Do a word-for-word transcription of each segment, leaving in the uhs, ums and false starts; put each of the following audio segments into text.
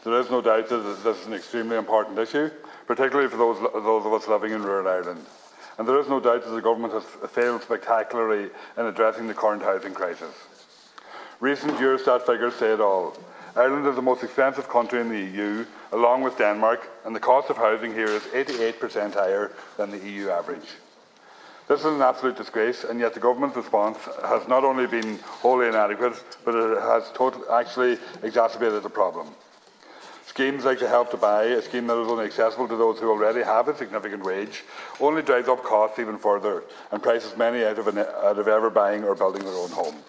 There is no doubt that this is an extremely important issue, particularly for those, those of us living in rural Ireland. And there is no doubt that the government has failed spectacularly in addressing the current housing crisis. Recent Eurostat figures say it all. Ireland is the most expensive country in the E U, along with Denmark, and the cost of housing here is eighty-eight percent higher than the E U average. This is an absolute disgrace, and yet the government's response has not only been wholly inadequate, but it has total, actually exacerbated the problem. Schemes like the Help to Buy, a scheme that is only accessible to those who already have a significant wage, only drives up costs even further and prices many out of, an, out of ever buying or building their own home.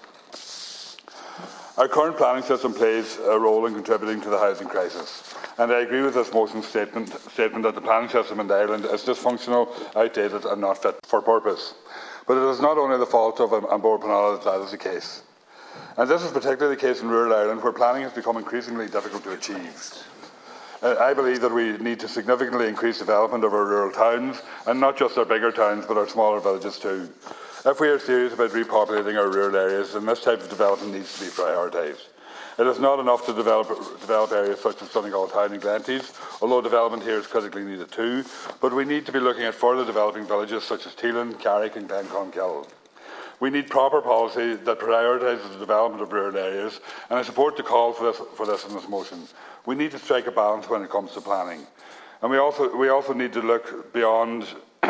Our current planning system plays a role in contributing to the housing crisis, and I agree with this motion statement, statement that the planning system in Ireland is dysfunctional, outdated and not fit for purpose. But it is not only the fault of An Bord Pleanála that that is the case. And this is particularly the case in rural Ireland, where planning has become increasingly difficult to achieve. Uh, I believe that we need to significantly increase development of our rural towns, and not just our bigger towns, but our smaller villages too. If we are serious about repopulating our rural areas, then this type of development needs to be prioritised. It is not enough to develop, develop areas such as Donegal Town and Glenties, although development here is critically needed too, but we need to be looking at further developing villages such as Teelan, Carrick and Glenconkill. We need proper policy that prioritises the development of rural areas, and I support the call for this, for this in this motion. We need to strike a balance when it comes to planning. And we also, we also need to look beyond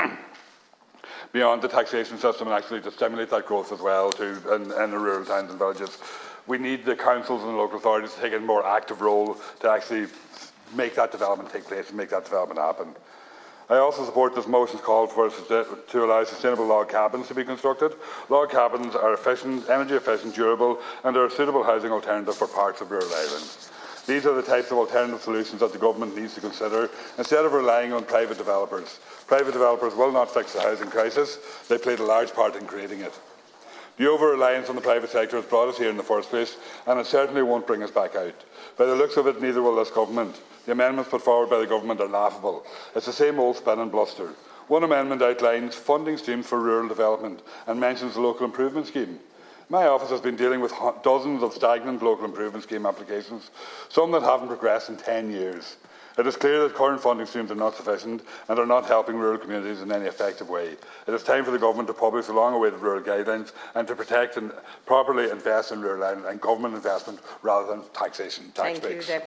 beyond the taxation system and actually to stimulate that growth as well too in, in the rural towns and villages. We need the councils and the local authorities to take a more active role to actually make that development take place and make that development happen. I also support this motion's call for us to allow sustainable log cabins to be constructed. Log cabins are efficient, energy efficient, durable, and are a suitable housing alternative for parts of rural Ireland. These are the types of alternative solutions that the government needs to consider instead of relying on private developers. Private developers will not fix the housing crisis. They played a large part in creating it. The over-reliance on the private sector has brought us here in the first place, and it certainly won't bring us back out. By the looks of it, neither will this government. The amendments put forward by the government are laughable. It's the same old spin and bluster. One amendment outlines funding streams for rural development and mentions the local improvement scheme. My office has been dealing with dozens of stagnant local improvement scheme applications, some that haven't progressed in ten years. It is clear that current funding streams are not sufficient and are not helping rural communities in any effective way. It is time for the government to publish the long-awaited rural guidelines and to protect and properly invest in rural Ireland and government investment rather than taxation, tax breaks.